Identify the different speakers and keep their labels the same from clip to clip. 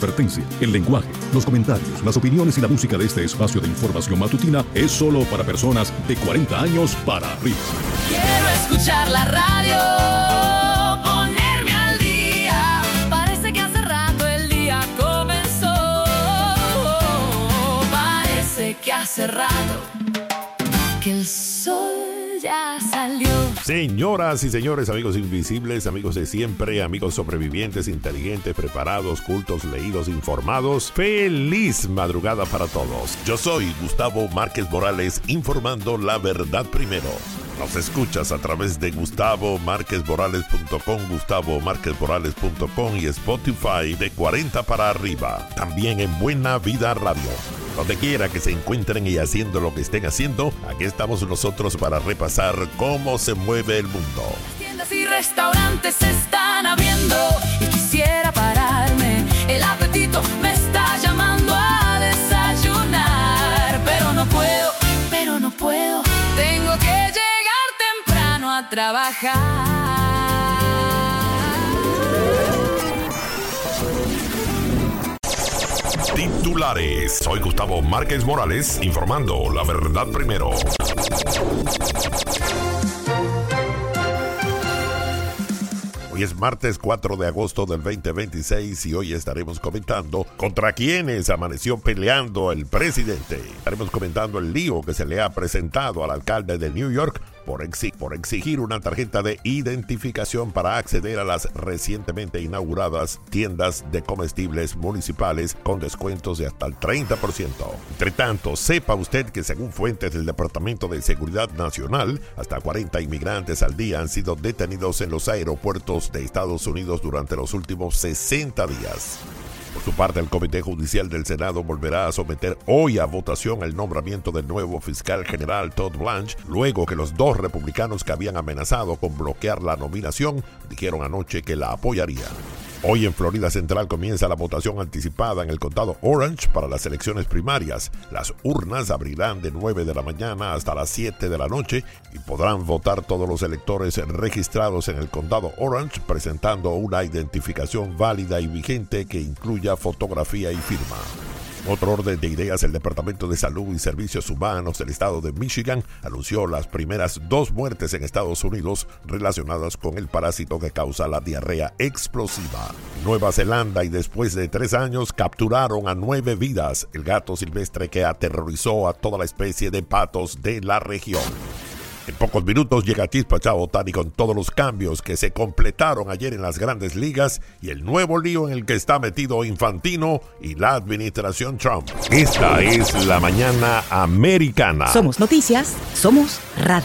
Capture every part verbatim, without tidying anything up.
Speaker 1: advertencia. El lenguaje, los comentarios, las opiniones y la música de este espacio de información matutina es solo para personas de cuarenta años para arriba.
Speaker 2: Quiero escuchar la radio, ponerme al día. Parece que hace rato el día comenzó. Parece que hace rato que el sol ya salió.
Speaker 3: Señoras y señores, amigos invisibles, amigos de siempre, amigos sobrevivientes, inteligentes, preparados, cultos, leídos, informados, feliz madrugada para todos. Yo soy Gustavo Márquez Morales, informando la verdad primero. Nos escuchas a través de gustavo márquez morales punto com, gustavo márquez morales punto com y Spotify de cuarenta para arriba. También en Buena Vida Radio. Donde quiera que se encuentren y haciendo lo que estén haciendo, aquí estamos nosotros para repasar cómo se mueve el mundo.
Speaker 2: Tiendas y restaurantes se están abriendo y quisiera pararme. El apetito me está llamando a desayunar, pero no puedo, pero no puedo. Tengo que llegar temprano a trabajar.
Speaker 3: Titulares. Soy Gustavo Márquez Morales, informando la verdad primero. Hoy es martes cuatro de agosto del veinte veintiséis y hoy estaremos comentando contra quienes amaneció peleando el presidente. Estaremos comentando el lío que se le ha presentado al alcalde de New York por, exi- por exigir una tarjeta de identificación para acceder a las recientemente inauguradas tiendas de comestibles municipales con descuentos de hasta el treinta por ciento. Entre tanto, sepa usted que según fuentes del Departamento de Seguridad Nacional, hasta cuarenta inmigrantes al día han sido detenidos en los aeropuertos de Estados Unidos durante los últimos sesenta días. Por su parte, el Comité Judicial del Senado volverá a someter hoy a votación el nombramiento del nuevo fiscal general Todd Blanche, luego que los dos republicanos que habían amenazado con bloquear la nominación dijeron anoche que la apoyarían. Hoy en Florida Central comienza la votación anticipada en el condado Orange para las elecciones primarias. Las urnas abrirán de nueve de la mañana hasta las siete de la noche y podrán votar todos los electores registrados en el condado Orange presentando una identificación válida y vigente que incluya fotografía y firma. Otro orden de ideas, el Departamento de Salud y Servicios Humanos del estado de Michigan anunció las primeras dos muertes en Estados Unidos relacionadas con el parásito que causa la diarrea explosiva. Nueva Zelanda, y después de tres años capturaron a nueve vidas, el gato silvestre que aterrorizó a toda la especie de patos de la región. En pocos minutos llega Chispa Chao Tani con todos los cambios que se completaron ayer en las grandes ligas y el nuevo lío en el que está metido Infantino y la administración Trump. Esta es la mañana americana.
Speaker 4: Somos noticias, somos radio.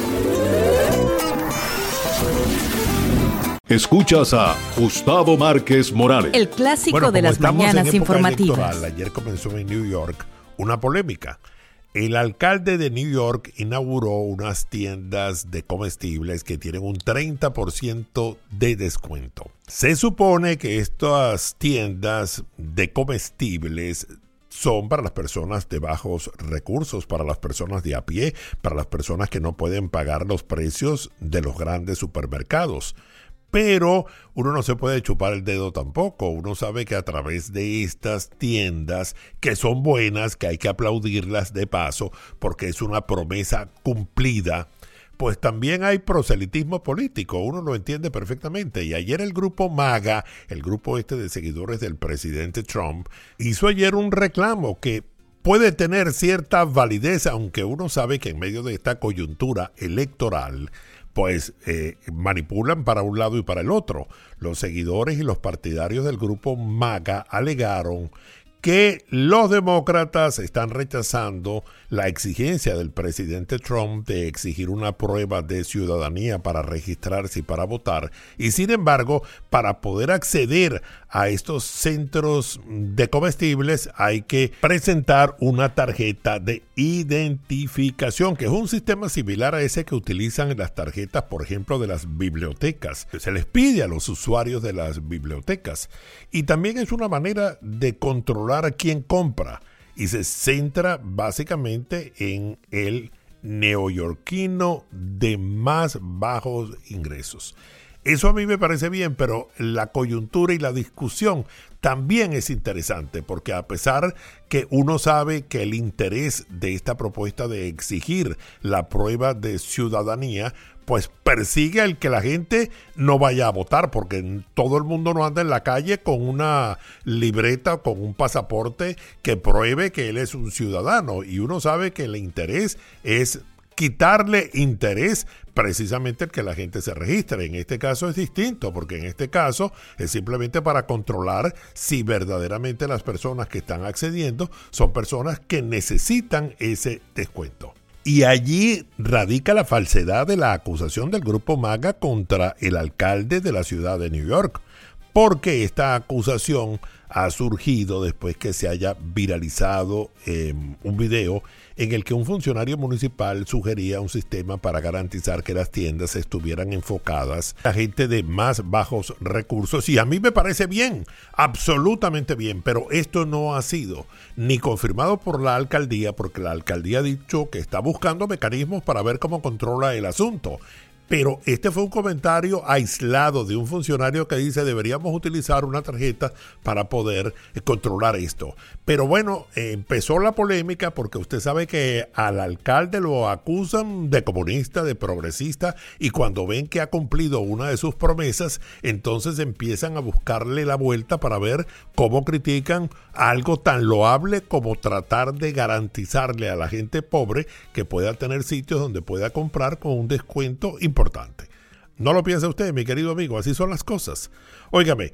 Speaker 1: Escuchas a Gustavo Márquez Morales.
Speaker 4: El clásico
Speaker 3: Bueno,
Speaker 4: de
Speaker 3: como
Speaker 4: las
Speaker 3: estamos
Speaker 4: mañanas
Speaker 3: en época
Speaker 4: informativas.
Speaker 3: electoral, ayer comenzó en New York una polémica. El alcalde de New York inauguró unas tiendas de comestibles que tienen un treinta por ciento de descuento. Se supone que estas tiendas de comestibles son para las personas de bajos recursos, para las personas de a pie, para las personas que no pueden pagar los precios de los grandes supermercados. Pero uno no se puede chupar el dedo tampoco. Uno sabe que a través de estas tiendas, que son buenas, que hay que aplaudirlas de paso, porque es una promesa cumplida, pues también hay proselitismo político. Uno lo entiende perfectamente. Y ayer el grupo MAGA, el grupo este de seguidores del presidente Trump, hizo ayer un reclamo que puede tener cierta validez, aunque uno sabe que en medio de esta coyuntura electoral, pues eh, manipulan para un lado y para el otro. Los seguidores y los partidarios del grupo MAGA alegaron que los demócratas están rechazando la exigencia del presidente Trump de exigir una prueba de ciudadanía para registrarse y para votar, y sin embargo, para poder acceder a estos centros de comestibles hay que presentar una tarjeta de identificación, que es un sistema similar a ese que utilizan en las tarjetas, por ejemplo, de las bibliotecas. Se les pide a los usuarios de las bibliotecas, y también es una manera de controlar a quién compra, y se centra básicamente en el neoyorquino de más bajos ingresos. Eso a mí me parece bien, pero la coyuntura y la discusión también es interesante, porque a pesar que uno sabe que el interés de esta propuesta de exigir la prueba de ciudadanía, pues persigue el que la gente no vaya a votar, porque todo el mundo no anda en la calle con una libreta, con un pasaporte que pruebe que él es un ciudadano, y uno sabe que el interés es quitarle interés precisamente el que la gente se registre. En este caso es distinto, porque en este caso es simplemente para controlar si verdaderamente las personas que están accediendo son personas que necesitan ese descuento. Y allí radica la falsedad de la acusación del grupo MAGA contra el alcalde de la ciudad de New York, porque esta acusación ha surgido después que se haya viralizado eh, un video en el que un funcionario municipal sugería un sistema para garantizar que las tiendas estuvieran enfocadas a gente de más bajos recursos. Y a mí me parece bien, absolutamente bien, pero esto no ha sido ni confirmado por la alcaldía, porque la alcaldía ha dicho que está buscando mecanismos para ver cómo controla el asunto. Pero este fue un comentario aislado de un funcionario que dice deberíamos utilizar una tarjeta para poder eh, controlar esto. Pero bueno, eh, empezó la polémica porque usted sabe que al alcalde lo acusan de comunista, de progresista, y cuando ven que ha cumplido una de sus promesas, entonces empiezan a buscarle la vuelta para ver cómo critican algo tan loable como tratar de garantizarle a la gente pobre que pueda tener sitios donde pueda comprar con un descuento importante. Importante. No lo piensa usted, mi querido amigo, así son las cosas. Óigame,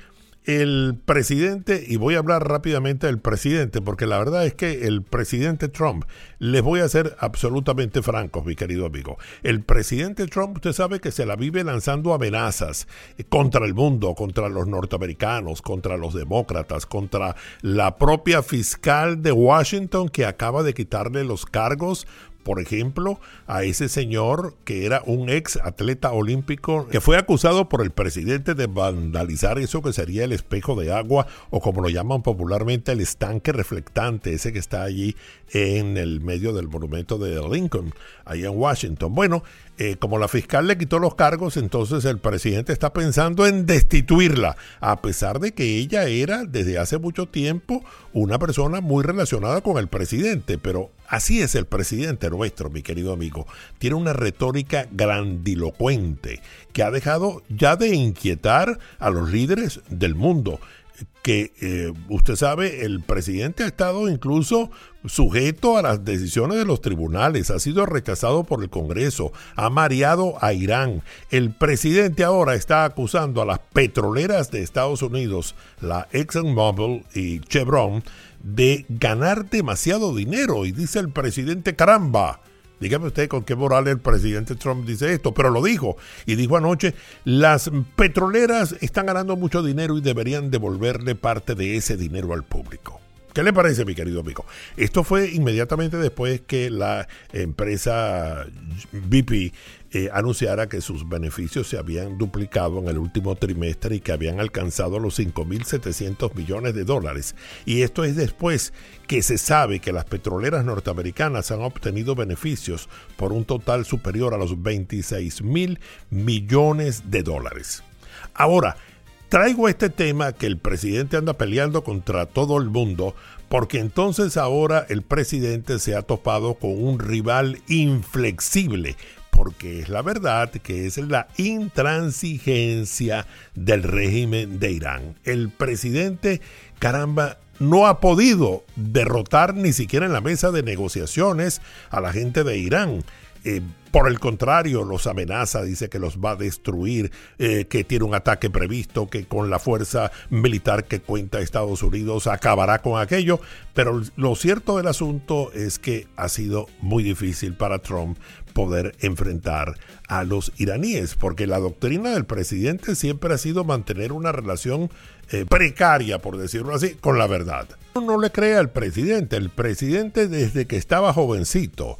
Speaker 3: el presidente, y voy a hablar rápidamente del presidente, porque la verdad es que el presidente Trump, les voy a ser absolutamente francos, mi querido amigo. El presidente Trump, usted sabe que se la vive lanzando amenazas contra el mundo, contra los norteamericanos, contra los demócratas, contra la propia fiscal de Washington que acaba de quitarle los cargos, por ejemplo, a ese señor que era un ex atleta olímpico que fue acusado por el presidente de vandalizar eso que sería el espejo de agua, o como lo llaman popularmente, el estanque reflectante, ese que está allí en el medio del monumento de Lincoln, ahí en Washington. Bueno, eh, como la fiscal le quitó los cargos, entonces el presidente está pensando en destituirla, a pesar de que ella era desde hace mucho tiempo una persona muy relacionada con el presidente. Pero así es el presidente nuestro, mi querido amigo. Tiene una retórica grandilocuente que ha dejado ya de inquietar a los líderes del mundo. Que eh, usted sabe, el presidente ha estado incluso sujeto a las decisiones de los tribunales, ha sido rechazado por el Congreso, ha mareado a Irán. El presidente ahora está acusando a las petroleras de Estados Unidos, la ExxonMobil y Chevron, de ganar demasiado dinero. Y dice el presidente, caramba, dígame usted con qué moral el presidente Trump dice esto, pero lo dijo. Y dijo anoche, las petroleras están ganando mucho dinero y deberían devolverle parte de ese dinero al público. ¿Qué le parece, mi querido amigo? Esto fue inmediatamente después que la empresa B P eh, anunciara que sus beneficios se habían duplicado en el último trimestre y que habían alcanzado los cinco mil setecientos millones de dólares. Y esto es después que se sabe que las petroleras norteamericanas han obtenido beneficios por un total superior a los veintiséis mil millones de dólares. Ahora, traigo este tema que el presidente anda peleando contra todo el mundo, porque entonces ahora el presidente se ha topado con un rival inflexible, porque es la verdad que es la intransigencia del régimen de Irán. El presidente, caramba, no ha podido derrotar ni siquiera en la mesa de negociaciones a la gente de Irán. Eh, por el contrario, los amenaza, dice que los va a destruir, eh, que tiene un ataque previsto, que con la fuerza militar que cuenta Estados Unidos acabará con aquello. Pero lo cierto del asunto es que ha sido muy difícil para Trump poder enfrentar a los iraníes, porque la doctrina del presidente siempre ha sido mantener una relación eh, precaria, por decirlo así, con la verdad. No le crea al presidente. El presidente, desde que estaba jovencito,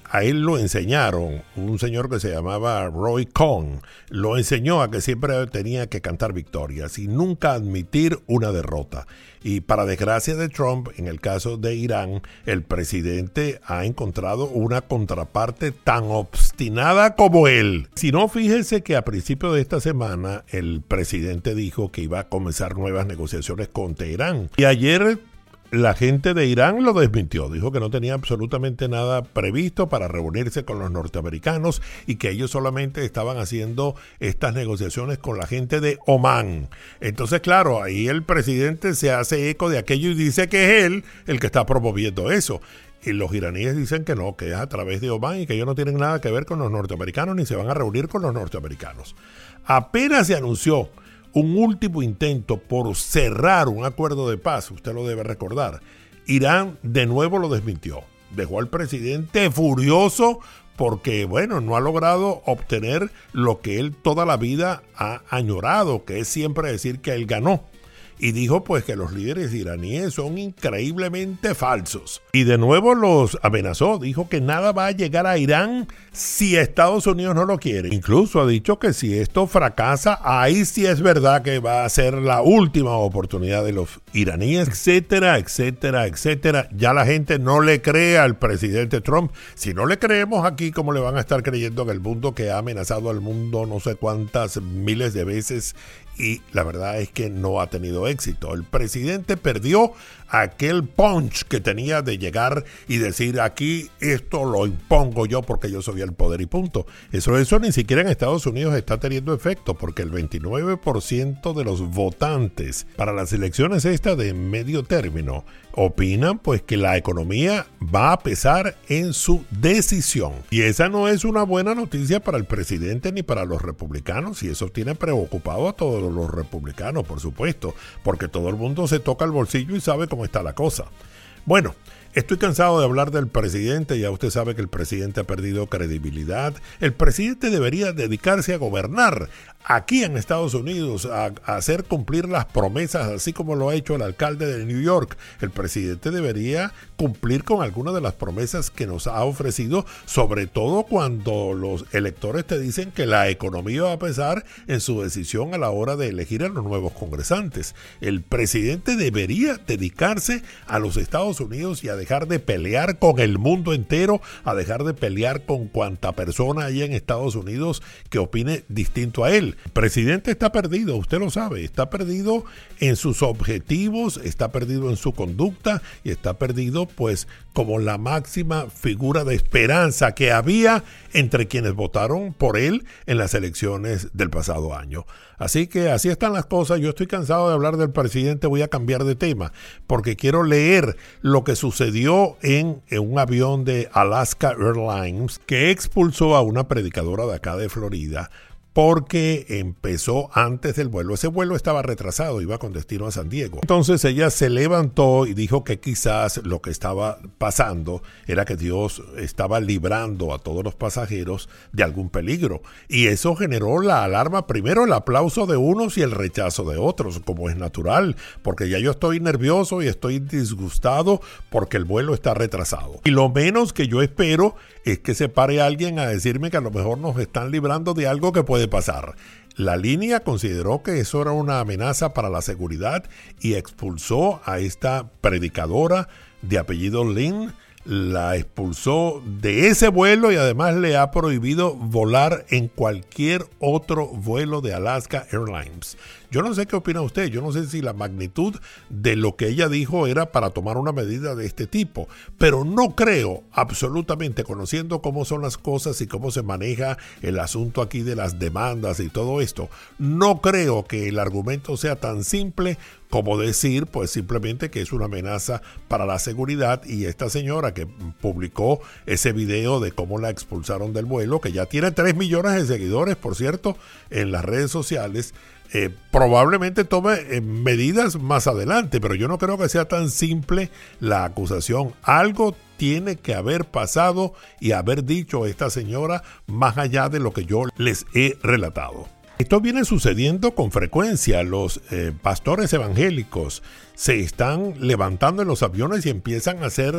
Speaker 3: a él lo enseñaron, un señor que se llamaba Roy Cohn, lo enseñó a que siempre tenía que cantar victorias y nunca admitir una derrota. Y para desgracia de Trump, en el caso de Irán, el presidente ha encontrado una contraparte tan obstinada como él. Si no, fíjese que a principios de esta semana el presidente dijo que iba a comenzar nuevas negociaciones con Teherán. Y ayer la gente de Irán lo desmintió, dijo que no tenía absolutamente nada previsto para reunirse con los norteamericanos y que ellos solamente estaban haciendo estas negociaciones con la gente de Omán. Entonces, claro, ahí el presidente se hace eco de aquello y dice que es él el que está promoviendo eso. Y los iraníes dicen que no, que es a través de Omán y que ellos no tienen nada que ver con los norteamericanos ni se van a reunir con los norteamericanos. Apenas se anunció un último intento por cerrar un acuerdo de paz, usted lo debe recordar, Irán de nuevo lo desmintió. Dejó al presidente furioso porque, bueno, no ha logrado obtener lo que él toda la vida ha añorado, que es siempre decir que él ganó. Y dijo pues que los líderes iraníes son increíblemente falsos. Y de nuevo los amenazó, dijo que nada va a llegar a Irán si Estados Unidos no lo quiere. Incluso ha dicho que si esto fracasa, ahí sí es verdad que va a ser la última oportunidad de los iraníes, etcétera, etcétera, etcétera. Ya la gente no le cree al presidente Trump. Si no le creemos aquí, ¿cómo le van a estar creyendo en el mundo que ha amenazado al mundo no sé cuántas miles de veces? Y la verdad es que no ha tenido éxito. El presidente perdió aquel punch que tenía de llegar y decir aquí esto lo impongo yo porque yo soy el poder y punto. Eso, eso ni siquiera en Estados Unidos está teniendo efecto porque el veintinueve por ciento de los votantes para las elecciones estas de medio término opinan pues que la economía va a pesar en su decisión. Y esa no es una buena noticia para el presidente ni para los republicanos, y eso tiene preocupado a todos los republicanos, por supuesto, porque todo el mundo se toca el bolsillo y sabe cómo está la cosa. Bueno, estoy cansado de hablar del presidente, ya usted sabe que el presidente ha perdido credibilidad. El presidente debería dedicarse a gobernar aquí en Estados Unidos, a, a hacer cumplir las promesas, así como lo ha hecho el alcalde de New York. El presidente debería cumplir con algunas de las promesas que nos ha ofrecido, sobre todo cuando los electores te dicen que la economía va a pesar en su decisión a la hora de elegir a los nuevos congresantes. El presidente debería dedicarse a los Estados Unidos y a dejar de pelear con el mundo entero, a dejar de pelear con cuanta persona hay en Estados Unidos que opine distinto a él. El presidente está perdido, usted lo sabe, está perdido en sus objetivos, está perdido en su conducta y está perdido pues como la máxima figura de esperanza que había entre quienes votaron por él en las elecciones del pasado año. Así que así están las cosas. Yo estoy cansado de hablar del presidente, voy a cambiar de tema porque quiero leer lo que sucedió en, en un avión de Alaska Airlines que expulsó a una predicadora de acá de Florida porque empezó antes del vuelo. Ese vuelo estaba retrasado, iba con destino a San Diego. Entonces ella se levantó y dijo que quizás lo que estaba pasando era que Dios estaba librando a todos los pasajeros de algún peligro. Y eso generó la alarma, primero el aplauso de unos y el rechazo de otros, como es natural, porque ya yo estoy nervioso y estoy disgustado porque el vuelo está retrasado. Y lo menos que yo espero es que se pare alguien a decirme que a lo mejor nos están librando de algo que puede pasar. La línea consideró que eso era una amenaza para la seguridad y expulsó a esta predicadora de apellido Lynn, la expulsó de ese vuelo y además le ha prohibido volar en cualquier otro vuelo de Alaska Airlines. Yo no sé qué opina usted, yo no sé si la magnitud de lo que ella dijo era para tomar una medida de este tipo, pero no creo absolutamente, conociendo cómo son las cosas y cómo se maneja el asunto aquí de las demandas y todo esto, no creo que el argumento sea tan simple como decir pues simplemente que es una amenaza para la seguridad. Y esta señora que publicó ese video de cómo la expulsaron del vuelo, que ya tiene tres millones de seguidores, por cierto, en las redes sociales, Eh, probablemente tome eh, medidas más adelante, pero yo no creo que sea tan simple la acusación. Algo tiene que haber pasado y haber dicho esta señora más allá de lo que yo les he relatado. Esto viene sucediendo con frecuencia. Los eh, pastores evangélicos se están levantando en los aviones y empiezan a hacer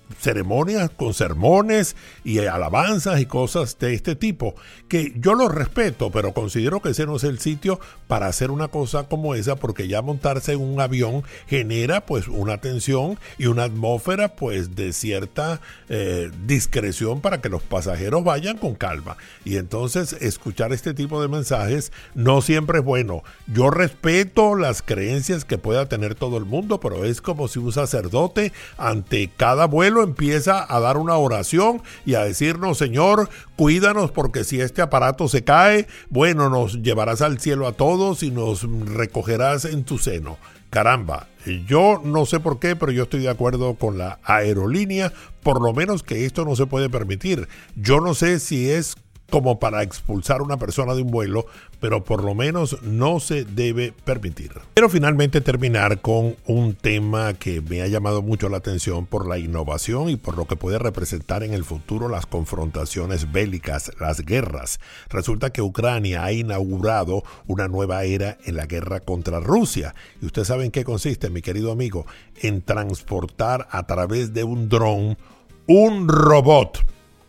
Speaker 3: ceremonias con sermones y alabanzas y cosas de este tipo, que yo los respeto, pero considero que ese no es el sitio para hacer una cosa como esa, porque ya montarse en un avión genera pues una tensión y una atmósfera pues de cierta eh, discreción para que los pasajeros vayan con calma, y entonces escuchar este tipo de mensajes no siempre es bueno. Yo respeto las creencias que pueda tener todo el mundo, pero es como si un sacerdote ante cada vuelo empieza a dar una oración y a decirnos: Señor, cuídanos, porque si este aparato se cae, bueno, nos llevarás al cielo a todos y nos recogerás en tu seno. Caramba, yo no sé por qué, pero yo estoy de acuerdo con la aerolínea, por lo menos que esto no se puede permitir. Yo no sé si es como para expulsar a una persona de un vuelo, pero por lo menos no se debe permitir. Quiero finalmente terminar con un tema que me ha llamado mucho la atención por la innovación y por lo que puede representar en el futuro las confrontaciones bélicas, las guerras. Resulta que Ucrania ha inaugurado una nueva era en la guerra contra Rusia. Y usted sabe en qué consiste, mi querido amigo, en transportar a través de un dron un robot.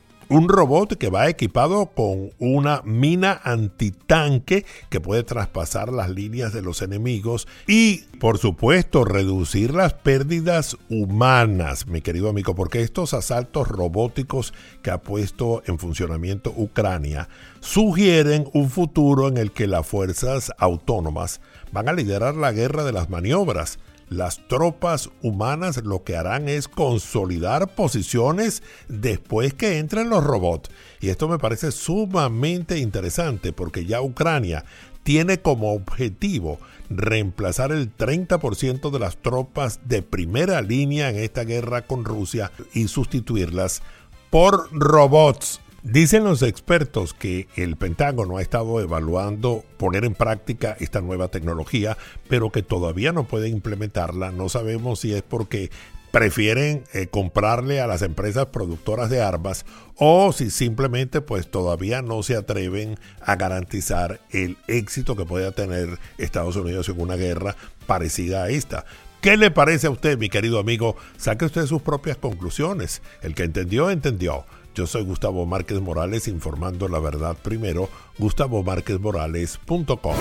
Speaker 3: Un robot que va equipado con una mina antitanque que puede traspasar las líneas de los enemigos y, por supuesto, reducir las pérdidas humanas, mi querido amigo, porque estos asaltos robóticos que ha puesto en funcionamiento Ucrania sugieren un futuro en el que las fuerzas autónomas van a liderar la guerra de las maniobras. Las tropas humanas lo que harán es consolidar posiciones después que entren los robots. Y esto me parece sumamente interesante, porque ya Ucrania tiene como objetivo reemplazar el treinta por ciento de las tropas de primera línea en esta guerra con Rusia y sustituirlas por robots. Dicen los expertos que el Pentágono ha estado evaluando poner en práctica esta nueva tecnología, pero que todavía no puede implementarla. No sabemos si es porque prefieren eh, comprarle a las empresas productoras de armas o si simplemente pues todavía no se atreven a garantizar el éxito que pueda tener Estados Unidos en una guerra parecida a esta. ¿Qué le parece a usted, mi querido amigo? Saque usted sus propias conclusiones. El que entendió, entendió. Yo soy Gustavo Márquez Morales, informando la verdad primero. Gustavo Márquez Morales punto com.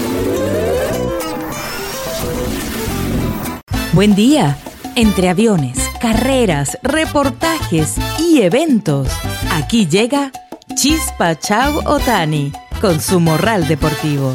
Speaker 4: Buen día. Entre aviones, carreras, reportajes y eventos, aquí llega Chispa Chao Otani con su morral deportivo.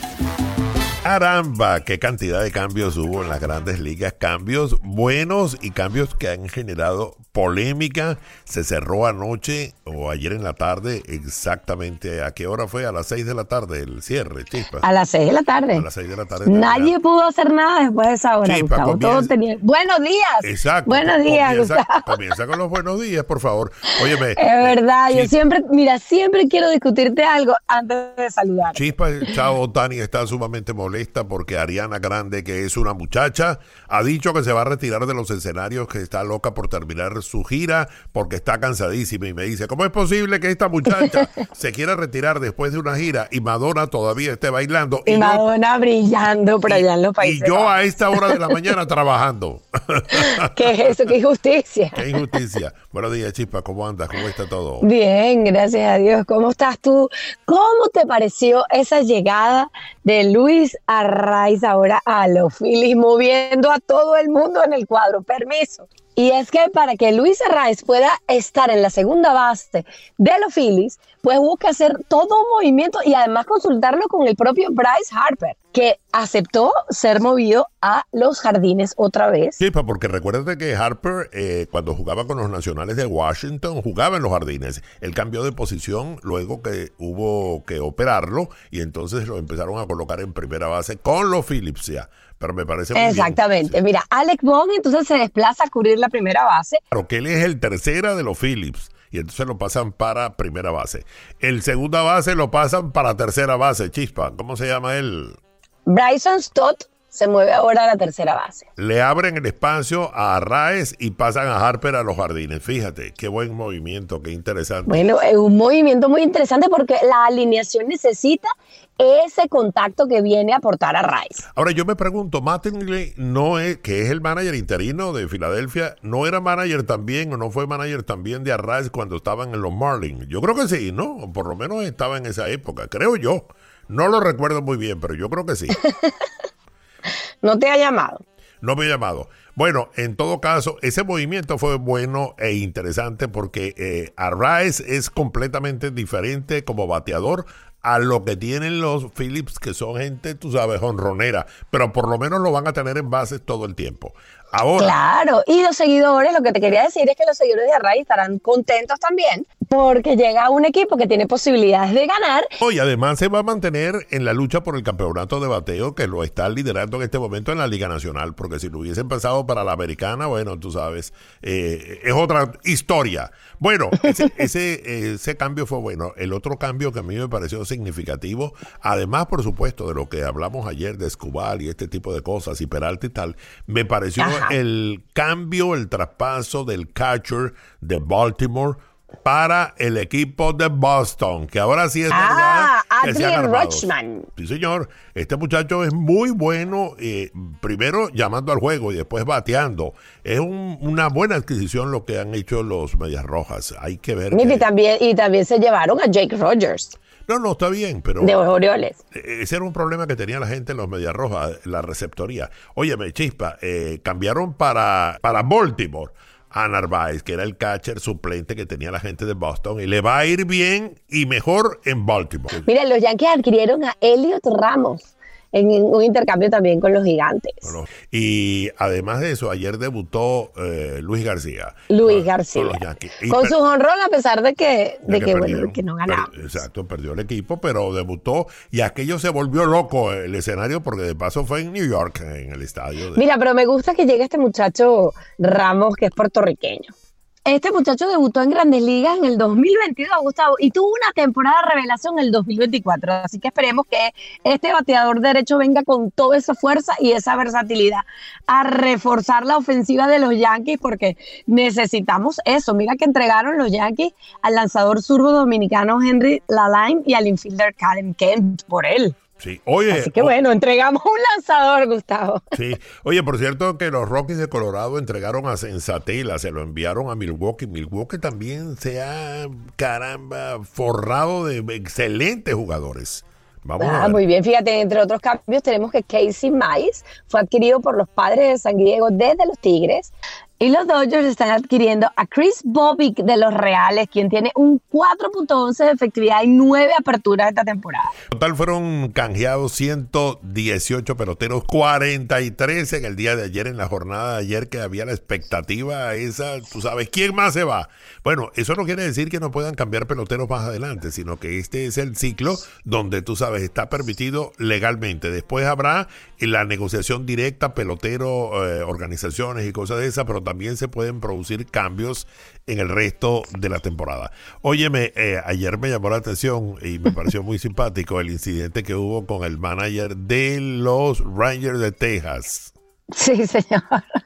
Speaker 3: Caramba, qué cantidad de cambios hubo en las grandes ligas, cambios buenos y cambios que han generado polémica. Se cerró anoche o ayer en la tarde, exactamente a qué hora fue, a las seis de la tarde el cierre, Chispa.
Speaker 5: A las seis de la tarde.
Speaker 3: A las seis de la tarde.
Speaker 5: Nadie terminado. Pudo hacer nada después de esa hora,
Speaker 3: Chispa,
Speaker 5: Gustavo.
Speaker 3: Comienza,
Speaker 5: Todos tenían... Buenos días.
Speaker 3: Exacto.
Speaker 5: Buenos días,
Speaker 3: comienza,
Speaker 5: Gustavo.
Speaker 3: Comienza con los buenos días, por favor. Óyeme.
Speaker 5: Es verdad,
Speaker 3: Chispa,
Speaker 5: yo siempre, mira, siempre quiero discutirte algo antes de saludar.
Speaker 3: Chispa Chao Otani está sumamente molesta porque Ariana Grande, que es una muchacha, ha dicho que se va a retirar de los escenarios, que está loca por terminar su gira porque está cansadísima, y me dice, ¿cómo es posible que esta muchacha se quiera retirar después de una gira y Madonna todavía esté bailando?
Speaker 5: Y, y Madonna yo, brillando por allá en los países.
Speaker 3: Y yo a esta hora de la mañana trabajando.
Speaker 5: ¿Qué es eso? ¿Qué injusticia?
Speaker 3: Qué injusticia. Buenos días, Chispa, ¿cómo andas? ¿Cómo está todo?
Speaker 5: Bien, gracias a Dios. ¿Cómo estás tú? ¿Cómo te pareció esa llegada de Luis Arraez ahora a los Phillies, moviendo a todo el mundo en el cuadro? Permiso. Y es que para que Luis Arraez pueda estar en la segunda base de los Phillies, pues hubo que hacer todo un movimiento y además consultarlo con el propio Bryce Harper, que aceptó ser movido a los Jardines otra vez.
Speaker 3: Sí, porque recuérdate que Harper, eh, cuando jugaba con los Nacionales de Washington, jugaba en los Jardines. Él cambió de posición luego que hubo que operarlo y entonces lo empezaron a colocar en primera base con los Phillies ya. Pero me parece muy
Speaker 5: Exactamente.
Speaker 3: bien. Sí.
Speaker 5: Mira, Alec Bohm entonces se desplaza a cubrir la primera base.
Speaker 3: Claro, que él es el tercera de los Phillies y entonces lo pasan para primera base. El segunda base lo pasan para tercera base, Chispa. ¿Cómo se llama él?
Speaker 5: Bryson Stott se mueve ahora a la tercera base.
Speaker 3: Le abren el espacio a Arraez y pasan a Harper a los jardines. Fíjate, qué buen movimiento, qué interesante.
Speaker 5: Bueno, es un movimiento muy interesante porque la alineación necesita ese contacto que viene a aportar a Rice.
Speaker 3: Ahora yo me pregunto, Mattingly no es, que es el manager interino de Filadelfia, ¿no era manager también o no fue manager también de Arraez cuando estaban en los Marlins? Yo creo que sí, ¿no? Por lo menos estaba en esa época, creo yo. No lo recuerdo muy bien, pero yo creo que sí.
Speaker 5: ¿No te ha llamado?
Speaker 3: No me ha llamado. Bueno, en todo caso, ese movimiento fue bueno e interesante porque eh, Arraez es completamente diferente como bateador a lo que tienen los Phillips, que son gente, tú sabes, jonronera, pero por lo menos lo van a tener en bases todo el tiempo. Ahora,
Speaker 5: claro, y los seguidores, lo que te quería decir es que los seguidores de Arraez estarán contentos también porque llega un equipo que tiene posibilidades de ganar.
Speaker 3: Y además se va a mantener en la lucha por el campeonato de bateo que lo está liderando en este momento en la Liga Nacional, porque si lo hubiesen pasado para la Americana, bueno, tú sabes, eh, es otra historia. Bueno, ese, ese, ese cambio fue bueno. El otro cambio que a mí me pareció significativo, además, por supuesto, de lo que hablamos ayer de Escobar y este tipo de cosas, y Peralta y tal, me pareció Ajá. el cambio, el traspaso del catcher de Baltimore para el equipo de Boston, que ahora sí es
Speaker 5: ah,
Speaker 3: verdad que
Speaker 5: Adrian Rutschman.
Speaker 3: Sí, señor. Este muchacho es muy bueno, eh, primero llamando al juego y después bateando. Es un, una buena adquisición lo que han hecho los Medias Rojas. Hay que ver.
Speaker 5: Mira,
Speaker 3: que...
Speaker 5: y, también, y también se llevaron a Jake Rogers.
Speaker 3: No, no, está bien, pero...
Speaker 5: De los Orioles.
Speaker 3: Ese era un problema que tenía la gente en los Medias Rojas, la receptoría. Óyeme, Chispa, eh, cambiaron para, para Baltimore a Narváez, que era el catcher suplente que tenía la gente de Boston, y le va a ir bien y mejor en Baltimore.
Speaker 5: Mira, los Yankees adquirieron a Elliot Ramos en un intercambio también con los Gigantes.
Speaker 3: Bueno, y además de eso, ayer debutó eh, Luis García.
Speaker 5: Luis
Speaker 3: con,
Speaker 5: García.
Speaker 3: Con, los Yankees.
Speaker 5: con
Speaker 3: per-
Speaker 5: su jonrón, a pesar de que, de
Speaker 3: de
Speaker 5: que,
Speaker 3: que,
Speaker 5: bueno, que no ganaba.
Speaker 3: Per- exacto, perdió el equipo, pero debutó y aquello se volvió loco el escenario porque de paso fue en New York, en el estadio. De...
Speaker 5: Mira, pero me gusta que llegue este muchacho Ramos, que es puertorriqueño. Este muchacho debutó en Grandes Ligas en el dos mil veintidós, Gustavo, y tuvo una temporada de revelación en el dos mil veinticuatro. Así que esperemos que este bateador derecho venga con toda esa fuerza y esa versatilidad a reforzar la ofensiva de los Yankees, porque necesitamos eso. Mira que entregaron los Yankees al lanzador zurdo dominicano Henry Lalime y al infielder Callum Kent por él.
Speaker 3: Sí, oye.
Speaker 5: Así que bueno, entregamos un lanzador, Gustavo.
Speaker 3: Sí, oye, por cierto que los Rockies de Colorado entregaron a Sensatela, se lo enviaron a Milwaukee. Milwaukee también se ha, caramba, forrado de excelentes jugadores. Vamos
Speaker 5: ah,
Speaker 3: a ver.
Speaker 5: Muy bien, fíjate, entre otros cambios tenemos que Casey Mize fue adquirido por los Padres de San Diego desde los Tigres. Y los Dodgers están adquiriendo a Chris Bobbick de los Reales, quien tiene un cuatro punto once de efectividad y nueve aperturas esta temporada.
Speaker 3: En total fueron canjeados ciento dieciocho peloteros, cuarenta y tres en el día de ayer, en la jornada de ayer, que había la expectativa esa, tú sabes, ¿quién más se va? Bueno, eso no quiere decir que no puedan cambiar peloteros más adelante, sino que este es el ciclo donde, tú sabes, está permitido legalmente. Después habrá la negociación directa, pelotero, eh, organizaciones y cosas de esas, pero también se pueden producir cambios en el resto de la temporada. Óyeme, eh, ayer me llamó la atención y me pareció muy simpático el incidente que hubo con el manager de los Rangers de Texas.
Speaker 5: Sí, señor.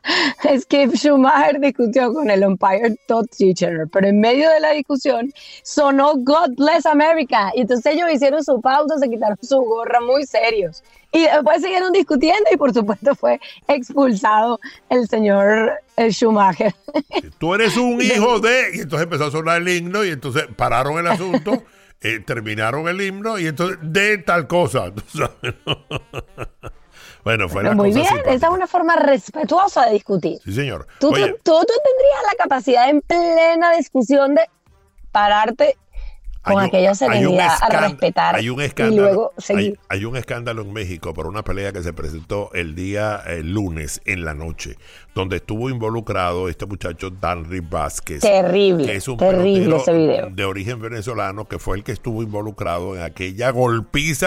Speaker 5: Skip Schumacher discutió con el umpire Todd Tichenor, pero en medio de la discusión sonó God Bless America, y entonces ellos hicieron su pausa, se quitaron su gorra muy serios, y después siguieron discutiendo y por supuesto fue expulsado el señor el Schumacher.
Speaker 3: Tú eres un hijo de... Y entonces empezó a sonar el himno y entonces pararon el asunto, eh, terminaron el himno y entonces de tal cosa, tú sabes, ¿no? Bueno, fue la
Speaker 5: Muy
Speaker 3: cosa
Speaker 5: bien,
Speaker 3: simpática.
Speaker 5: esa es una forma respetuosa de discutir.
Speaker 3: Sí, señor.
Speaker 5: Tú,
Speaker 3: Oye,
Speaker 5: tú, tú, tú tendrías la capacidad en plena discusión de pararte con
Speaker 3: un-
Speaker 5: aquella serenidad a
Speaker 3: escánd-
Speaker 5: respetar
Speaker 3: hay un
Speaker 5: y
Speaker 3: escándalo,
Speaker 5: luego seguir.
Speaker 3: Hay, hay un escándalo en México por una pelea que se presentó el día eh, lunes en la noche, donde estuvo involucrado este muchacho Danry Vázquez.
Speaker 5: Terrible,
Speaker 3: que es un
Speaker 5: terrible
Speaker 3: pelotero
Speaker 5: ese video.
Speaker 3: de origen venezolano, que fue el que estuvo involucrado en aquella golpiza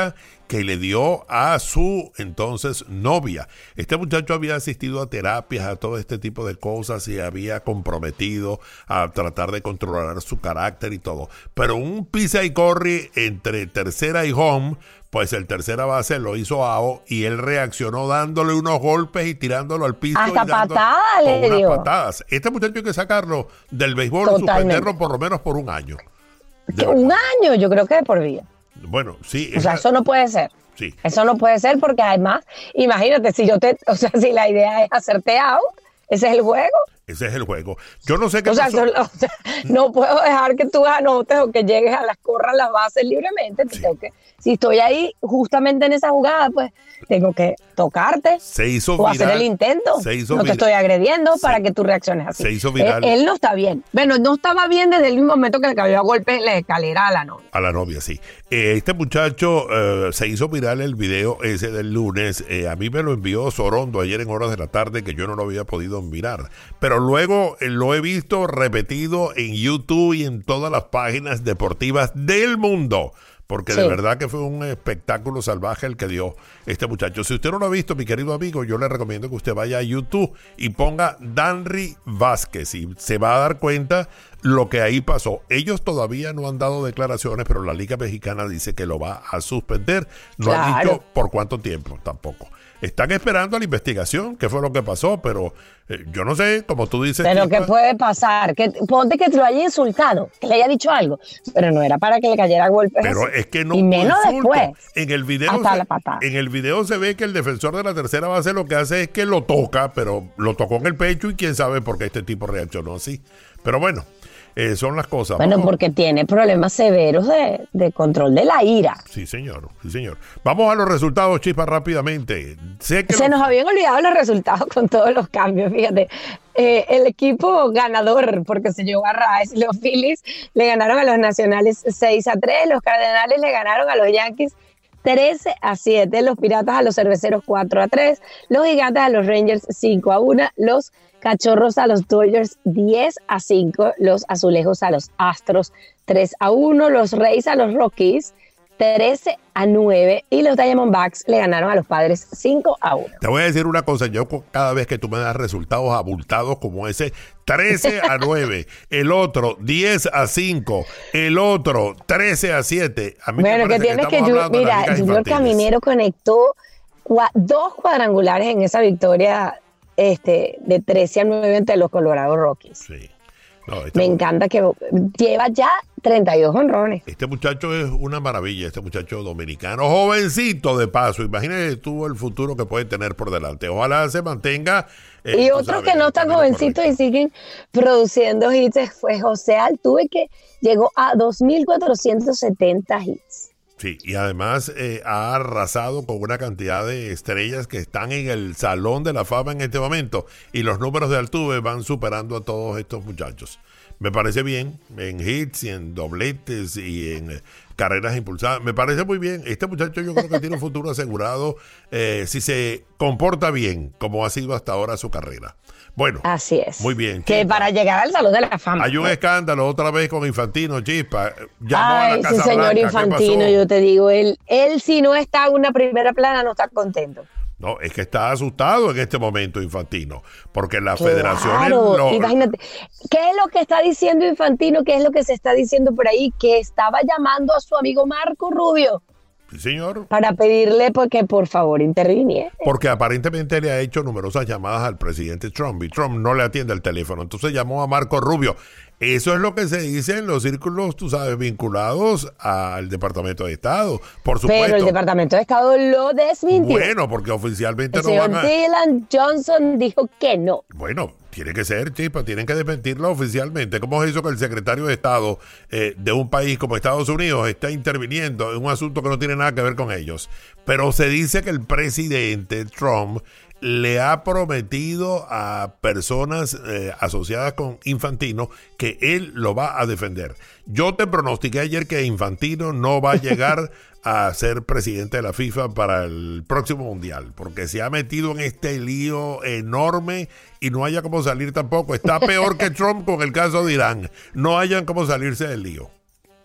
Speaker 3: que le dio a su entonces novia. Este muchacho había asistido a terapias, a todo este tipo de cosas y había comprometido a tratar de controlar su carácter y todo. Pero un pisa y corre entre tercera y home, pues el tercera base lo hizo ao y él reaccionó dándole unos golpes y tirándolo al piso.
Speaker 5: Hasta
Speaker 3: y dando
Speaker 5: patadas le
Speaker 3: unas
Speaker 5: dio.
Speaker 3: patadas. Este muchacho hay que sacarlo del béisbol,
Speaker 5: Totalmente.
Speaker 3: suspenderlo por lo menos por un año. De
Speaker 5: Un
Speaker 3: verdad.
Speaker 5: año, yo creo que de por vida.
Speaker 3: Bueno, sí.
Speaker 5: O sea,
Speaker 3: esa-
Speaker 5: eso no puede ser.
Speaker 3: sí.
Speaker 5: Eso no puede ser porque además, imagínate, si yo te, o sea, si la idea es hacerte out, ese es el juego.
Speaker 3: Ese es el juego. Yo no sé qué
Speaker 5: O sea,
Speaker 3: pasó.
Speaker 5: eso- o sea, no puedo dejar que tú anotes o que llegues a las corras las bases libremente. Te
Speaker 3: Sí.
Speaker 5: tengo que- si estoy ahí justamente en esa jugada, pues tengo que tocarte
Speaker 3: Se hizo
Speaker 5: o hacer
Speaker 3: viral.
Speaker 5: el intento.
Speaker 3: Se hizo
Speaker 5: no te
Speaker 3: viral.
Speaker 5: estoy agrediendo
Speaker 3: Sí.
Speaker 5: para que tú reacciones así.
Speaker 3: Se hizo viral.
Speaker 5: Él, él no está bien. Bueno, no estaba bien desde el mismo momento que le cayó a golpes en la escalera a la novia.
Speaker 3: A la novia, sí. Eh, este muchacho eh, se hizo viral el video ese del lunes. Eh, a mí me lo envió Sorondo ayer en horas de la tarde, que yo no lo había podido mirar. Pero luego eh, lo he visto repetido en YouTube y en todas las páginas deportivas del mundo. Porque de
Speaker 5: Sí.
Speaker 3: verdad que fue un espectáculo salvaje el que dio este muchacho. Si usted no lo ha visto, mi querido amigo, yo le recomiendo que usted vaya a YouTube y ponga Danry Vázquez y se va a dar cuenta lo que ahí pasó. Ellos todavía no han dado declaraciones, pero la Liga Mexicana dice que lo va a suspender. No han
Speaker 5: Claro.
Speaker 3: dicho por cuánto tiempo tampoco. Están esperando la investigación, qué fue lo que pasó, pero eh, yo no sé, como tú dices.
Speaker 5: Pero
Speaker 3: Chispa,
Speaker 5: ¿qué puede pasar? Que, ponte que te lo haya insultado, que le haya dicho algo, pero no era para que le cayera a golpes.
Speaker 3: Pero
Speaker 5: así.
Speaker 3: es que no
Speaker 5: Y menos
Speaker 3: hubo insulto.
Speaker 5: después.
Speaker 3: En el video
Speaker 5: hasta
Speaker 3: se,
Speaker 5: la patada.
Speaker 3: en el video se ve que el defensor de la tercera base lo que hace es que lo toca, pero lo tocó en el pecho y quién sabe por qué este tipo reaccionó así. Pero bueno, eh, son las cosas.
Speaker 5: Bueno,
Speaker 3: Vamos-
Speaker 5: porque tiene problemas severos de, de control de la ira.
Speaker 3: Sí, señor, sí, señor. Vamos a los resultados, Chispa, rápidamente. Sé que
Speaker 5: Se
Speaker 3: los-
Speaker 5: nos habían olvidado los resultados con todos los cambios, fíjate. Eh, el equipo ganador, porque se llevó a Rice, los Phillies le ganaron a los Nacionales seis a tres, los Cardenales le ganaron a los Yankees trece a siete, los Piratas a los Cerveceros cuatro a tres, los Gigantes a los Rangers cinco a uno, los Cachorros a los Dodgers diez a cinco, los Azulejos a los Astros tres a uno, los Rays a los Rockies trece a nueve y los Diamondbacks le ganaron a los Padres cinco a uno.
Speaker 3: Te voy a decir una cosa, yo cu- cada vez que tú me das resultados abultados como ese, trece a nueve, el otro diez a cinco, el otro trece a siete. A mí me
Speaker 5: Bueno, que
Speaker 3: parece
Speaker 5: tienes que,
Speaker 3: estamos
Speaker 5: Ju-
Speaker 3: hablando de las
Speaker 5: mira,
Speaker 3: ligas
Speaker 5: Junior
Speaker 3: infantiles.
Speaker 5: Caminero conectó cua- dos cuadrangulares en esa victoria este, de trece a nueve ante los Colorado Rockies.
Speaker 3: Sí. No, este,
Speaker 5: Me encanta que lleva ya treinta y dos honrones.
Speaker 3: este muchacho es una maravilla, este muchacho dominicano, jovencito de paso. Imagínate tú el futuro que puede tener por delante. Ojalá se mantenga. eh,
Speaker 5: Y
Speaker 3: tú
Speaker 5: otros
Speaker 3: sabes,
Speaker 5: que no
Speaker 3: el
Speaker 5: están
Speaker 3: camino
Speaker 5: jovencitos y
Speaker 3: correcto.
Speaker 5: siguen produciendo hits fue José Altuve, que llegó a dos mil cuatrocientos setenta hits.
Speaker 3: Sí, y además eh, ha arrasado con una cantidad de estrellas que están en el Salón de la Fama en este momento. Y los números de Altuve van superando a todos estos muchachos. Me parece bien, en hits y en dobletes y en eh, carreras impulsadas. Me parece muy bien. Este muchacho yo creo que tiene un futuro asegurado eh, si se comporta bien, como ha sido hasta ahora su carrera. Bueno,
Speaker 5: Así es.
Speaker 3: muy bien.
Speaker 5: Que
Speaker 3: Chispa.
Speaker 5: para llegar al Salón de la Fama.
Speaker 3: Hay un escándalo otra vez con Infantino, Chispa. Llamó a
Speaker 5: Ay,
Speaker 3: la
Speaker 5: sí,
Speaker 3: Casa
Speaker 5: señor
Speaker 3: Blanca. ¿Qué
Speaker 5: Infantino,
Speaker 3: pasó?
Speaker 5: yo te digo, él, él si no está en una primera plana no está contento.
Speaker 3: No, es que está asustado en este momento Infantino, porque las federaciones
Speaker 5: Claro,
Speaker 3: lo-
Speaker 5: imagínate, ¿qué es lo que está diciendo Infantino? ¿Qué es lo que se está diciendo por ahí? Que estaba llamando a su amigo Marco Rubio
Speaker 3: Sí, señor.
Speaker 5: para pedirle porque por favor interviniera.
Speaker 3: Porque aparentemente le ha hecho numerosas llamadas al presidente Trump y Trump no le atiende el teléfono. Entonces llamó a Marco Rubio. Eso es lo que se dice en los círculos, tú sabes, vinculados al Departamento de Estado. Por supuesto.
Speaker 5: Pero el Departamento de Estado lo desmintió.
Speaker 3: Bueno, porque oficialmente
Speaker 5: el
Speaker 3: no
Speaker 5: señor
Speaker 3: van a...
Speaker 5: Dylan Johnson dijo que no.
Speaker 3: Bueno, tiene que ser, Chispa, tienen que desmentirlo oficialmente. ¿Cómo es eso que el secretario de Estado eh, de un país como Estados Unidos está interviniendo en un asunto que no tiene nada que ver con ellos? Pero se dice que el presidente Trump le ha prometido a personas eh, asociadas con Infantino que él lo va a defender. Yo te pronostiqué ayer que Infantino no va a llegar a ser presidente de la FIFA para el próximo mundial, porque se ha metido en este lío enorme y no haya cómo salir tampoco. Está peor que Trump con el caso de Irán. No hayan cómo salirse del lío.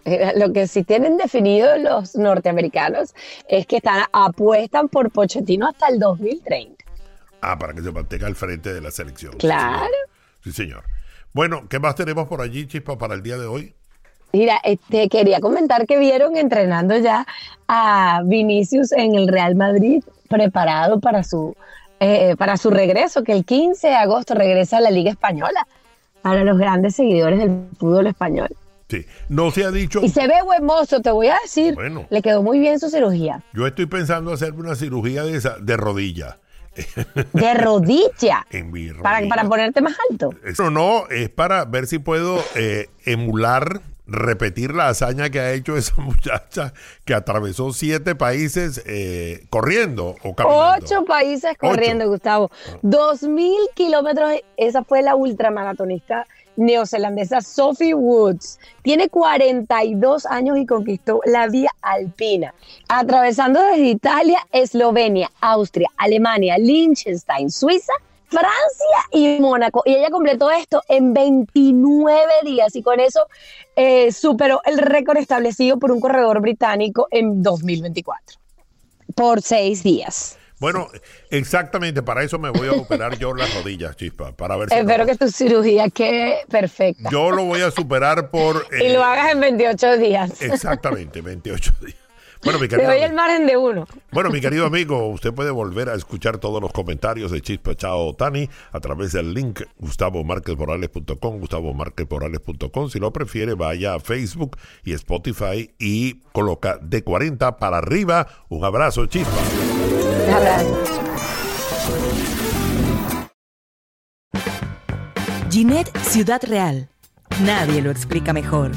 Speaker 5: Lo que sí tienen definido los norteamericanos es que están apuestan por Pochettino hasta el dos mil treinta.
Speaker 3: Ah, para que se mantenga al frente de la selección.
Speaker 5: Claro.
Speaker 3: Sí, señor. Sí, señor. Bueno, ¿qué más tenemos por allí, Chispa, para el día de hoy?
Speaker 5: Mira, este, quería comentar que vieron entrenando ya a Vinicius en el Real Madrid, preparado para su, eh, para su regreso, que el quince de agosto regresa a la Liga Española, para los grandes seguidores del fútbol español.
Speaker 3: Sí, no se ha dicho...
Speaker 5: Y se ve buen mozo, te voy a decir.
Speaker 3: Bueno.
Speaker 5: Le quedó muy bien su cirugía.
Speaker 3: Yo estoy pensando hacerme una cirugía de, esa, de rodilla.
Speaker 5: De rodilla.
Speaker 3: En mi rodilla.
Speaker 5: Para, para ponerte más alto.
Speaker 3: Eso no, es para ver si puedo eh, emular, repetir la hazaña que ha hecho esa muchacha que atravesó siete países eh, corriendo o caminando.
Speaker 5: Ocho países corriendo, Ocho. Gustavo. Dos mil kilómetros, esa fue la ultramaratonista neozelandesa Sophie Woods. Tiene cuarenta y dos años y conquistó la vía alpina, atravesando desde Italia, Eslovenia, Austria, Alemania, Liechtenstein, Suiza, Francia y Mónaco. Y ella completó esto en veintinueve días y con eso eh, superó el récord establecido por un corredor británico en dos mil veinticuatro. Por seis días.
Speaker 3: Bueno, exactamente, para eso me voy a operar yo las rodillas, Chispa, para ver si
Speaker 5: Espero
Speaker 3: no.
Speaker 5: que tu cirugía quede perfecta.
Speaker 3: Yo lo voy a superar por...
Speaker 5: Eh, y lo hagas en veintiocho días.
Speaker 3: Exactamente, veintiocho días. Bueno, mi
Speaker 5: Te
Speaker 3: querido
Speaker 5: doy
Speaker 3: amigo,
Speaker 5: el margen de uno.
Speaker 3: Bueno, mi querido amigo, usted puede volver a escuchar todos los comentarios de Chispa Chao Otani a través del link gustavo márquez morales punto com, gustavo márquez morales punto com. Si lo prefiere, vaya a Facebook y Spotify y coloca de cuarenta para arriba. Un abrazo, Chispa.
Speaker 5: Un abrazo.
Speaker 4: Ginette Ciudad Real. Nadie lo explica mejor.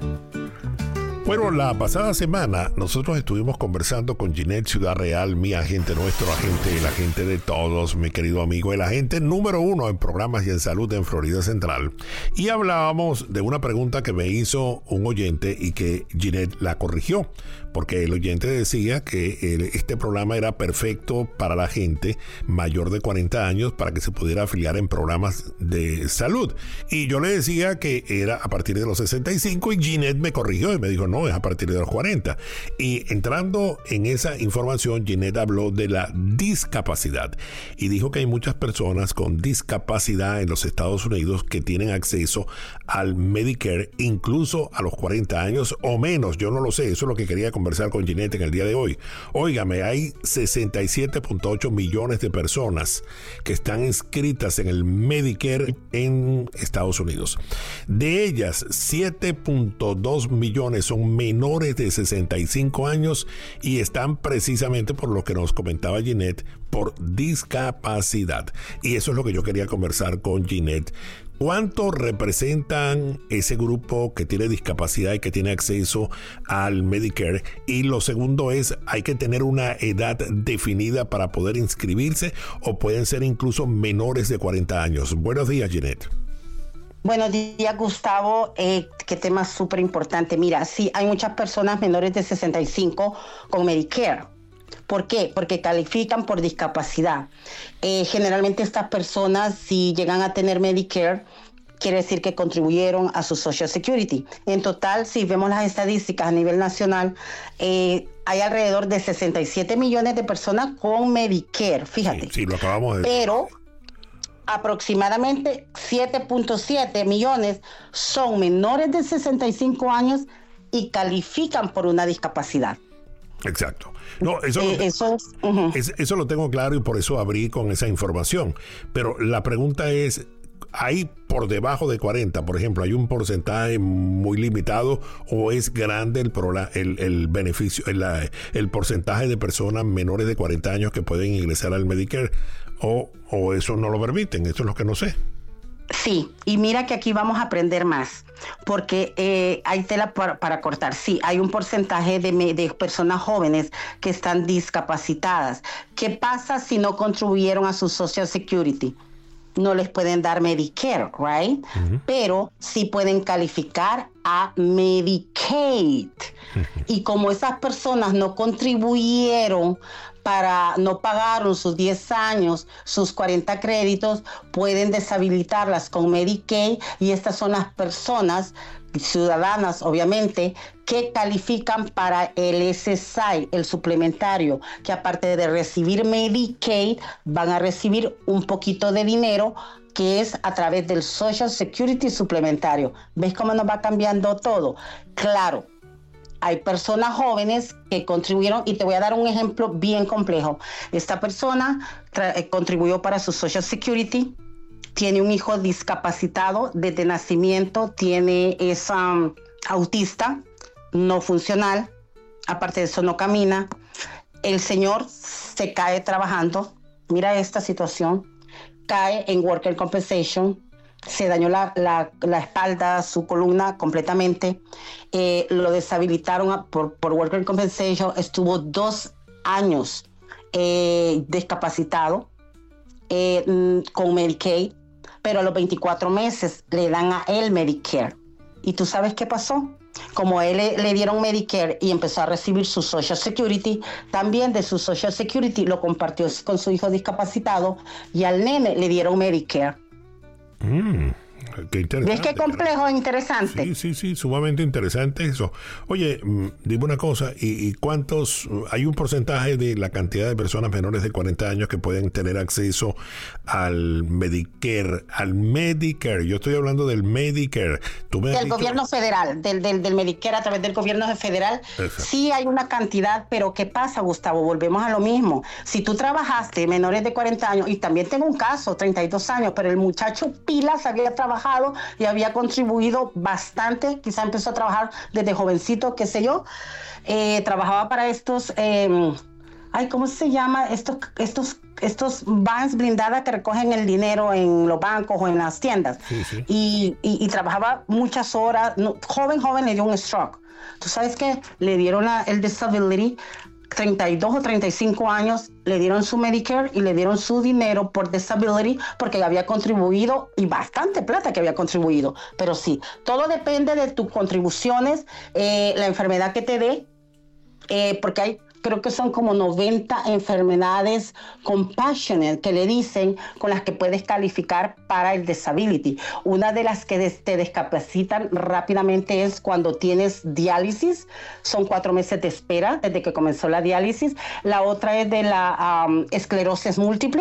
Speaker 3: Bueno, la pasada semana nosotros estuvimos conversando con Ginette Ciudad Real, mi agente, nuestro agente, el agente de todos, mi querido amigo, el agente número uno en programas y en salud en Florida Central. Y hablábamos de una pregunta que me hizo un oyente y que Ginette la corrigió, porque el oyente decía que el, este programa era perfecto para la gente mayor de cuarenta años para que se pudiera afiliar en programas de salud. Y yo le decía que era a partir de los sesenta y cinco y Ginette me corrigió y me dijo, no, es a partir de los cuarenta. Y entrando en esa información, Ginette habló de la discapacidad y dijo que hay muchas personas con discapacidad en los Estados Unidos que tienen acceso al Medicare incluso a los cuarenta años o menos. Yo no lo sé, eso es lo que quería conversar con Ginette en el día de hoy. Óigame, hay sesenta y siete punto ocho millones de personas que están inscritas en el Medicare en Estados Unidos. De ellas, siete punto dos millones son menores de sesenta y cinco años y están precisamente por lo que nos comentaba Ginette, por discapacidad. Y eso es lo que yo quería conversar con Ginette. ¿Cuánto representan ese grupo que tiene discapacidad y que tiene acceso al Medicare? Y lo segundo es, ¿hay que tener una edad definida para poder inscribirse o pueden ser incluso menores de cuarenta años? Buenos días, Ginette.
Speaker 6: Buenos días, Gustavo. Eh, qué tema súper importante. Mira, sí, hay muchas personas menores de sesenta y cinco con Medicare. ¿Por qué? Porque califican por discapacidad. Eh, generalmente estas personas, si llegan a tener Medicare, quiere decir que contribuyeron a su Social Security. En total, si vemos las estadísticas a nivel nacional, eh, hay alrededor de sesenta y siete millones de personas con Medicare, fíjate.
Speaker 3: Sí, sí, lo acabamos de decir.
Speaker 6: Pero aproximadamente siete punto siete millones son menores de sesenta y cinco años y califican por una discapacidad.
Speaker 3: Exacto. No, eso,
Speaker 6: eh,
Speaker 3: lo,
Speaker 6: eso, es, uh-huh.
Speaker 3: es, eso lo tengo claro y por eso abrí con esa información. Pero la pregunta es, ¿hay por debajo de cuarenta, por ejemplo, hay un porcentaje muy limitado o es grande el, el, el beneficio, el, el porcentaje de personas menores de cuarenta años que pueden ingresar al Medicare o, o eso no lo permiten? Eso es lo que no sé.
Speaker 6: Sí, y mira que aquí vamos a aprender más, porque eh, hay tela para, para cortar. Sí, hay un porcentaje de, de personas jóvenes que están discapacitadas. ¿Qué pasa si no contribuyeron a su Social Security? No les pueden dar Medicare, right? Uh-huh. Pero sí pueden calificar a Medicaid. Uh-huh. Y como esas personas no contribuyeron para no pagaron sus diez años, sus cuarenta créditos, pueden deshabilitarlas con Medicaid, y estas son las personas ciudadanas, obviamente, que califican para el S S I, el suplementario, que aparte de recibir Medicaid, van a recibir un poquito de dinero que es a través del Social Security suplementario. ¿Ves cómo nos va cambiando todo? Claro, hay personas jóvenes que contribuyeron, y te voy a dar un ejemplo bien complejo. Esta persona tra- contribuyó para su Social Security, tiene un hijo discapacitado desde nacimiento, tiene es um, autista, no funcional, aparte de eso no camina. El señor se cae trabajando, mira esta situación, cae en Worker Compensation, se dañó la, la, la espalda, su columna completamente, eh, lo deshabilitaron por, por Worker Compensation, estuvo dos años eh, discapacitado eh, con Medicaid, pero a los veinticuatro meses le dan a él Medicare. ¿Y tú sabes qué pasó? Como a él le, le dieron Medicare y empezó a recibir su Social Security, también de su Social Security lo compartió con su hijo discapacitado, y al nene le dieron Medicare.
Speaker 3: Mm, qué interesante.
Speaker 6: ¿Ves qué complejo e interesante?
Speaker 3: Sí, sí, sí, sumamente interesante eso. Oye, dime una cosa, ¿y, y cuántos, hay un porcentaje de la cantidad de personas menores de cuarenta años que pueden tener acceso al Medicare, al Medicare? Yo estoy hablando del Medicare. ¿Tú me has
Speaker 6: del
Speaker 3: dicho?
Speaker 6: gobierno federal, del, del, del Medicare a través del gobierno federal. Exacto. Sí hay una cantidad, pero ¿qué pasa, Gustavo? Volvemos a lo mismo. Si tú trabajaste menores de cuarenta años, y también tengo un caso, treinta y dos años, pero el muchacho pilas había trabajado y había contribuido bastante, quizá empezó a trabajar desde jovencito, qué sé yo, eh, trabajaba para estos, eh, ay, ¿cómo se llama? Estos, estos, estos vans blindadas que recogen el dinero en los bancos o en las tiendas. Sí, sí. Y, y, y trabajaba muchas horas, no, joven, joven le dio un stroke. ¿Tú sabes qué? Le dieron la, el disability, treinta y dos o treinta y cinco años, le dieron su Medicare y le dieron su dinero por disability porque había contribuido, y bastante plata que había contribuido. Pero sí, todo depende de tus contribuciones, eh, la enfermedad que te dé, eh, porque hay, creo que son como noventa enfermedades compassionate que le dicen, con las que puedes calificar para el disability. Una de las que des- te discapacitan rápidamente es cuando tienes diálisis, son cuatro meses de espera desde que comenzó la diálisis. La otra es de la um, esclerosis múltiple,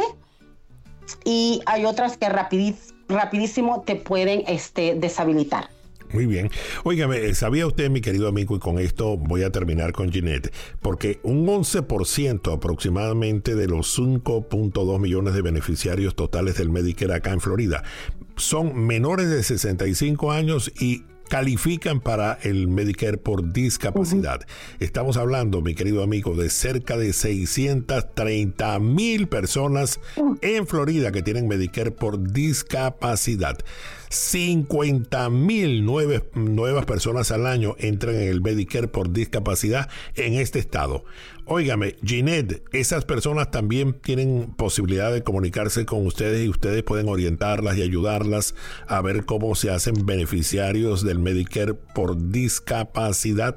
Speaker 6: y hay otras que rapidis- rapidísimo te pueden este, deshabilitar.
Speaker 3: Muy bien. Óigame, ¿sabía usted, mi querido amigo, y con esto voy a terminar con Ginette, porque un once por ciento aproximadamente de los cinco punto dos millones de beneficiarios totales del Medicare acá en Florida son menores de sesenta y cinco años y califican para el Medicare por discapacidad? Uh-huh. Estamos hablando, mi querido amigo, de cerca de seiscientas treinta mil personas uh-huh. en Florida que tienen Medicare por discapacidad. cincuenta mil nueve, nuevas personas al año entran en el Medicare por discapacidad en este estado. Óigame, Ginette, esas personas también tienen posibilidad de comunicarse con ustedes, y ustedes pueden orientarlas y ayudarlas a ver cómo se hacen beneficiarios del Medicare por discapacidad.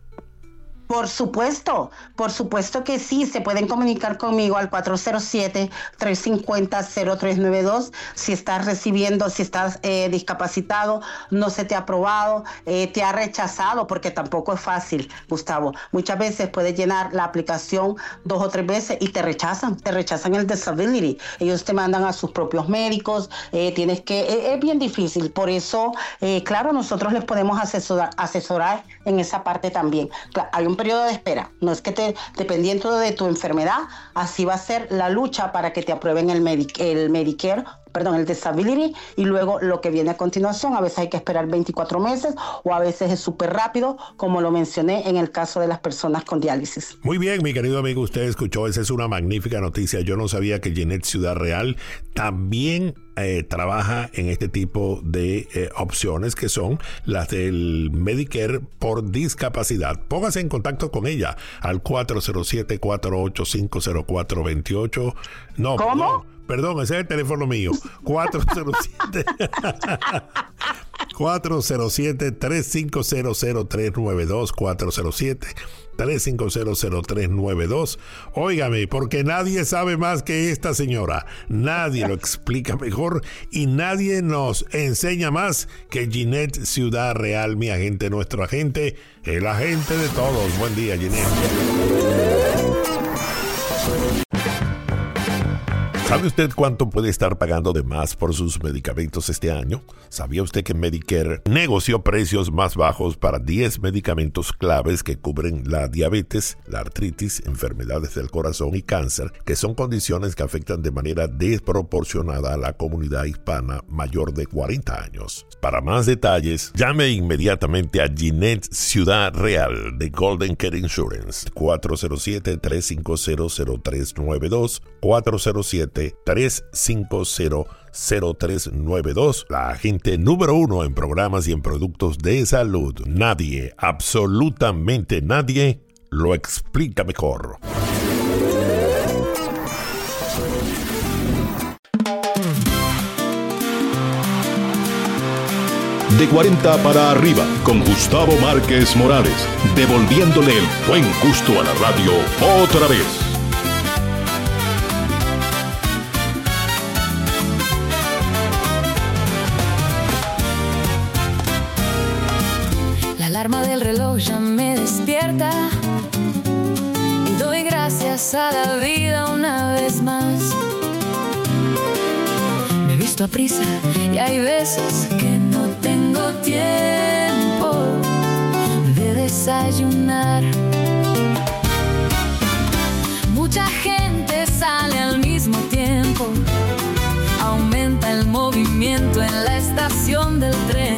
Speaker 6: Por supuesto, por supuesto que sí, se pueden comunicar conmigo al cuatro cero siete, tres cinco cero, cero tres nueve dos. Si estás recibiendo, si estás eh, discapacitado, no se te ha aprobado, eh, te ha rechazado, porque tampoco es fácil, Gustavo. Muchas veces puedes llenar la aplicación dos o tres veces y te rechazan, te rechazan el disability. Ellos te mandan a sus propios médicos, eh, tienes que, eh, es bien difícil. Por eso, eh, claro, nosotros les podemos asesorar, asesorar en esa parte también. Claro, hay un periodo de espera, no es que te, dependiendo de tu enfermedad, así va a ser la lucha para que te aprueben el, Medic- el Medicare, perdón, el disability, y luego lo que viene a continuación. A veces hay que esperar veinticuatro meses, o a veces es súper rápido, como lo mencioné en el caso de las personas con diálisis.
Speaker 3: Muy bien, mi querido amigo, usted escuchó, esa es una magnífica noticia. Yo no sabía que Ginette Ciudad Real también eh, trabaja en este tipo de eh, opciones, que son las del Medicare por discapacidad. Póngase en contacto con ella al cuatro cero siete, cuatro ocho cinco, cero cuatro dos ocho. No,
Speaker 6: ¿cómo?
Speaker 3: Perdón. Perdón, ese es el teléfono mío. cuatro cero siete cuatro cero siete, tres cinco cero, cero tres nueve dos, cuatro cero siete, tres cinco cero, cero tres nueve dos. Óigame, porque nadie sabe más que esta señora. Nadie lo explica mejor y nadie nos enseña más que Ginette Ciudad Real, mi agente, nuestro agente, el agente de todos. Buen día, Ginette. ¿Sabe usted cuánto puede estar pagando de más por sus medicamentos este año? ¿Sabía usted que Medicare negoció precios más bajos para diez medicamentos claves que cubren la diabetes, la artritis, enfermedades del corazón y cáncer, que son condiciones que afectan de manera desproporcionada a la comunidad hispana mayor de cuarenta años? Para más detalles, llame inmediatamente a Ginette Ciudad Real de Golden Care Insurance, cuatro cero siete, tres cinco cero, cero tres nueve dos, cuatro cero siete, tres cinco cero, cero tres nueve dos, la agente número uno en programas y en productos de salud. Nadie, absolutamente nadie, lo explica mejor.
Speaker 1: De cuarenta para arriba, con Gustavo Márquez Morales, devolviéndole el buen gusto a la radio otra vez.
Speaker 2: La alarma del reloj ya me despierta y doy gracias a la vida una vez más. Me he visto a prisa y hay veces que no tengo tiempo de desayunar. Mucha gente sale al mismo tiempo, aumenta el movimiento en la estación del tren,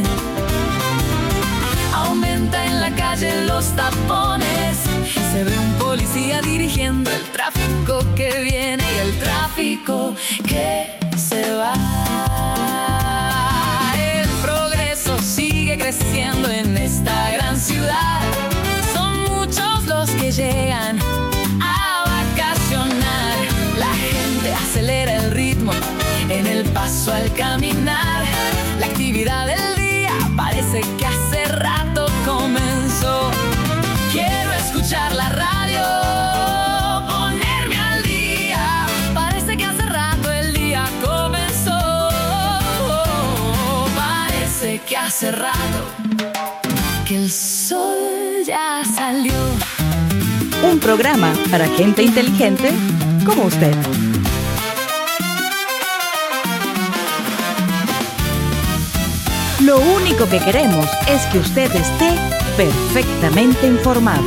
Speaker 2: aumenta en la calle los tapones, se ve un policía dirigiendo el tráfico que viene y el tráfico que se va. El progreso sigue creciendo en esta gran ciudad, son muchos los que llegan a vacacionar. La gente acelera el ritmo en el paso al caminar, la actividad del día parece que hace rato comenzó. Quiero escuchar la radio, ponerme al día, parece que hace rato el día comenzó. Parece que hace rato que el sol ya salió.
Speaker 4: Un programa para gente inteligente como usted. Lo único que queremos es que usted esté perfectamente informado.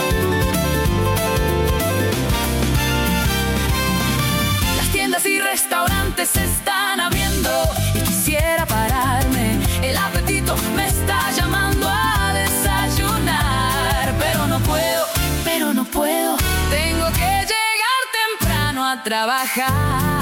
Speaker 2: Las tiendas y restaurantes se están abriendo y quisiera pararme. El apetito me está llamando a desayunar, pero no puedo, pero no puedo. Tengo que llegar temprano a trabajar.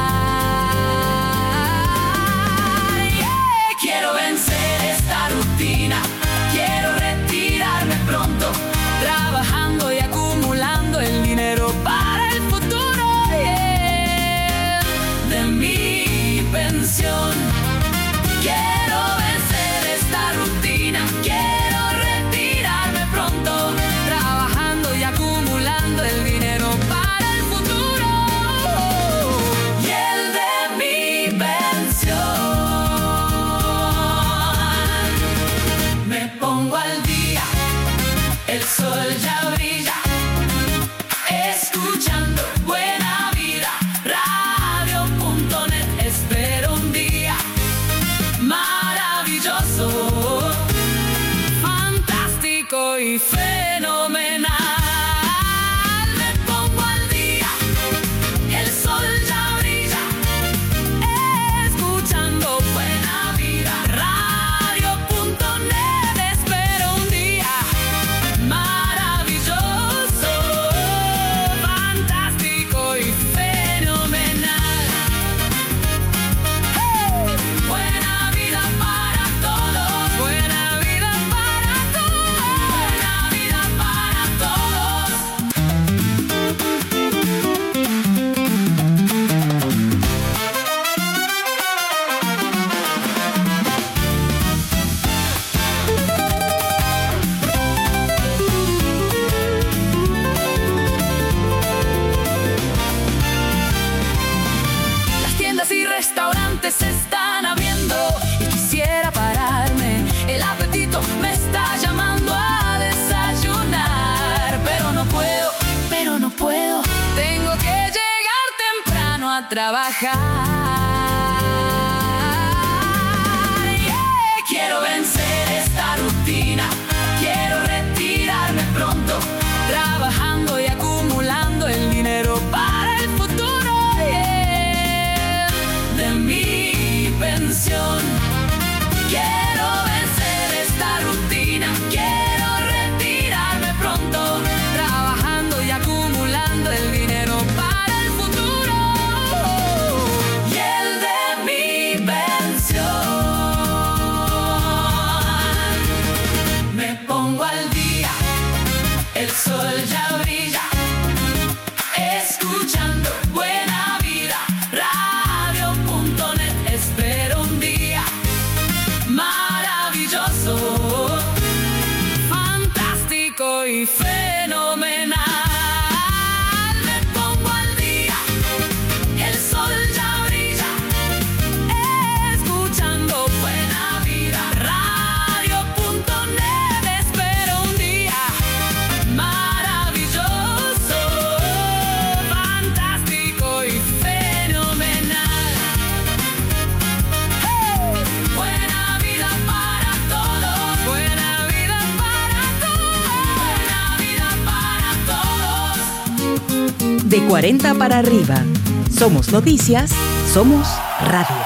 Speaker 2: Quiero vencer esta rutina, quiero retirarme pronto, trabajando y acumulando el dinero para el futuro, yeah, de mi pensión. Quiero vencer esta rutina, quiero retirarme pronto, trabajando y acumulando el dinero para el futuro. trabajar. Yeah. Quiero vencer esta rutina, quiero retirarme pronto, trabajando y acumulando el dinero para el futuro, yeah, de mi pensión. Quiero vencer esta rutina, quiero retirarme pronto, trabajando y acumulando el dinero para el futuro y el de mi pensión. Me pongo al día, el sol ya brilla, escuchando Buena Vida, radio punto net. Espero un día maravilloso, fantástico y fenomenal. Me pongo al día, el sol ya brilla, escuchando Buena Vida, radio punto net. Espero un día maravilloso, fantástico y fenomenal. Hey. Buena vida para todos, buena vida para todos, buena vida para todos.
Speaker 4: De cuarenta para arriba. Somos noticias, somos radio.